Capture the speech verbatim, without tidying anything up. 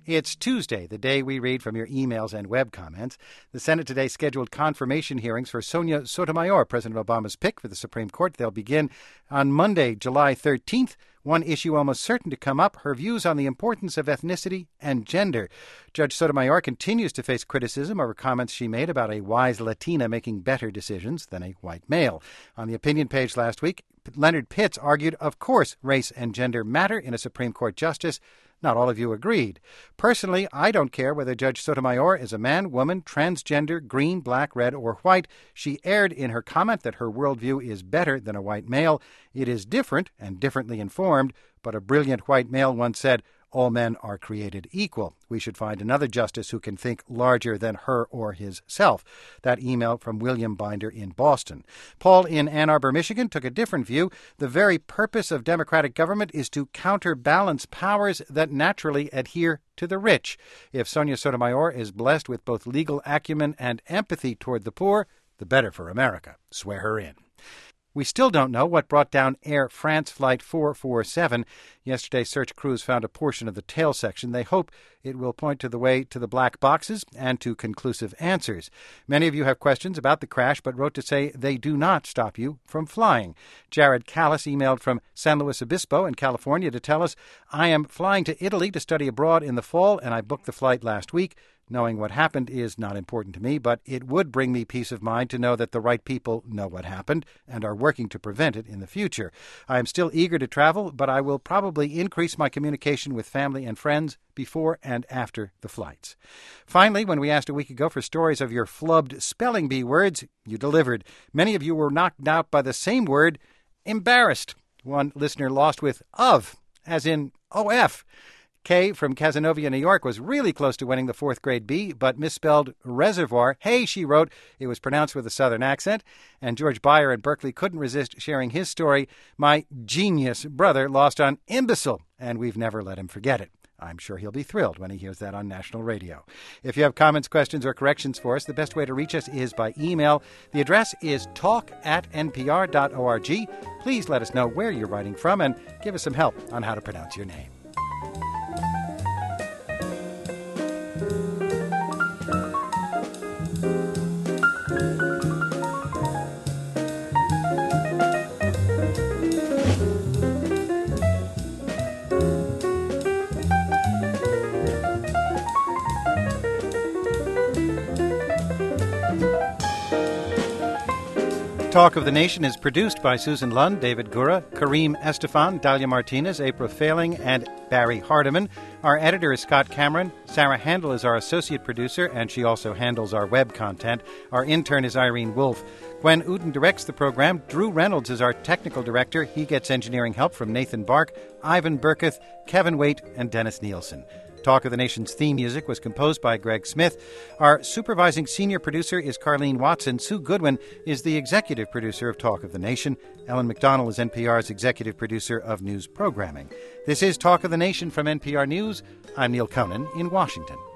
It's Tuesday, the day we read from your emails and web comments. The Senate today scheduled confirmation hearings for Sonia Sotomayor, President Obama's pick for the Supreme Court. They'll begin on Monday, July thirteenth. One issue almost certain to come up, her views on the importance of ethnicity and gender. Judge Sotomayor continues to face criticism over comments she made about a wise Latina making better decisions than a white male. On the opinion page last week, Leonard Pitts argued, of course, race and gender matter in a Supreme Court justice. Not all of you agreed. Personally, I don't care whether Judge Sotomayor is a man, woman, transgender, green, black, red, or white. She erred in her comment that her worldview is better than a white male. It is different and differently informed, but a brilliant white male once said, all men are created equal. We should find another justice who can think larger than her or his self. That email from William Binder in Boston. Paul in Ann Arbor, Michigan, took a different view. The very purpose of democratic government is to counterbalance powers that naturally adhere to the rich. If Sonia Sotomayor is blessed with both legal acumen and empathy toward the poor, the better for America. Swear her in. We still don't know what brought down Air France Flight four forty-seven. Yesterday's search crews found a portion of the tail section. They hope it will point to the way to the black boxes and to conclusive answers. Many of you have questions about the crash, but wrote to say they do not stop you from flying. Jared Callis emailed from San Luis Obispo in California to tell us, I am flying to Italy to study abroad in the fall, and I booked the flight last week. Knowing what happened is not important to me, but it would bring me peace of mind to know that the right people know what happened and are working to prevent it in the future. I am still eager to travel, but I will probably increase my communication with family and friends before and after the flights. Finally, when we asked a week ago for stories of your flubbed spelling bee words, you delivered. Many of you were knocked out by the same word, embarrassed. One listener lost with of, as in O F. Kay from Cazenovia, New York, was really close to winning the fourth grade B, but misspelled reservoir. Hey, she wrote, it was pronounced with a southern accent. And George Byer in Berkeley couldn't resist sharing his story. My genius brother lost on imbecile, and we've never let him forget it. I'm sure he'll be thrilled when he hears that on national radio. If you have comments, questions, or corrections for us, the best way to reach us is by email. The address is talk at n p r dot org. Please let us know where you're writing from and give us some help on how to pronounce your name. Talk of the Nation is produced by Susan Lund, David Gura, Kareem Estefan, Dalia Martinez, April Failing, and Barry Hardiman. Our editor is Scott Cameron. Sarah Handel is our associate producer, and she also handles our web content. Our intern is Irene Wolfe. Gwen Uden directs the program. Drew Reynolds is our technical director. He gets engineering help from Nathan Bark, Ivan Burketh, Kevin Waite, and Dennis Nielsen. Talk of the Nation's theme music was composed by Greg Smith. Our supervising senior producer is Carlene Watson. Sue Goodwin is the executive producer of Talk of the Nation. Ellen McDonnell is N P R's executive producer of news programming. This is Talk of the Nation from N P R News. I'm Neil Conan in Washington.